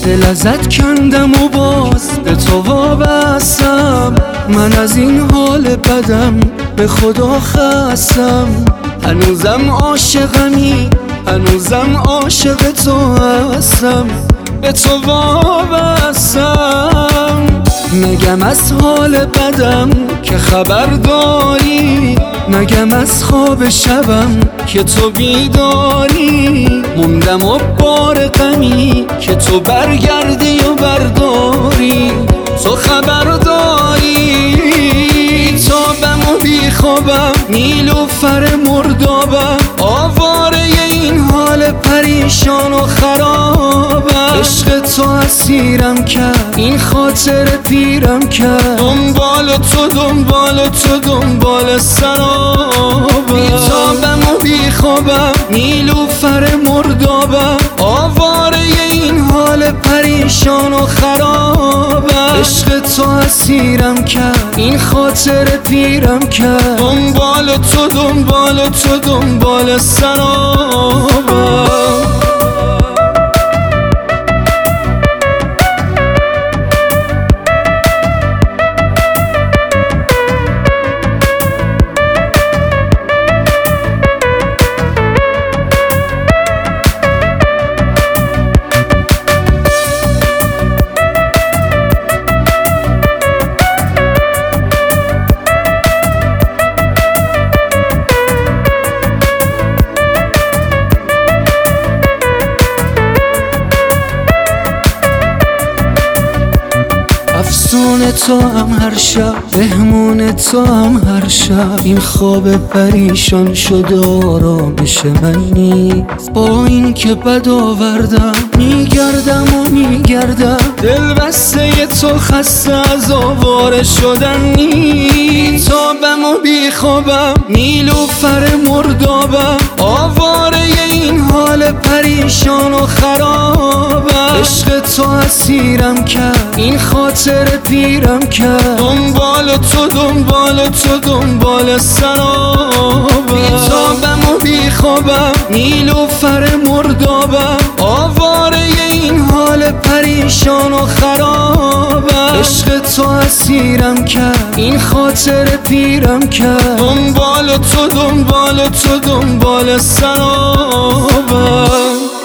دل ازت کندم و باز به تو وابستم. من از این حال بدم به خدا خستم. هنوزم عاشقمی، هنوزم عاشق تو هستم، به تو وابستم. نگم از حال بدم که خبر داری، نگم از خواب شبم که تو بیداری. موندم و بار غمی که تو برگردی و برداری. تو خبر داری تابم و بیخوابم، نیلوفر مردابم، آواره این حال پریشان و خرابم. عشق تو اسیرم کرد، این خاطر پیرم کرد، دنبال تو دنبال تو دنبال سرابم. بیتابم و بیخوابم، نیلوفر مردابم، آواره این حال پریشان و خرابم. عشق تو اسیرم کرد، این خاطر پیرم کرد، دنبال تو دنبال تو دنبال سرابم. افسون تو هم هر شب، مهمون تو هم هر شب. این خواب پریشان شده آرامش من نیست. با این که بد آوردم میگردم و میگردم، دل بسته تو خسته از آواره شدن نیست. تابم و بیخوابم، نیلوفر مردابم، آواره این حال پریشان و خرابم. عشق تو اسیرم کرد، این خاطر پیرم کرد، دنبال تو دنبال تو دنبال سرابم. بیتابم و بیخوابم، نیلوفر مردابم، آواره این حال پریشان و خرابم. عشق تو اسیرم کرد، این خاطر پیرم کرد، دنبال تو دنبال تو دنبال سرابم.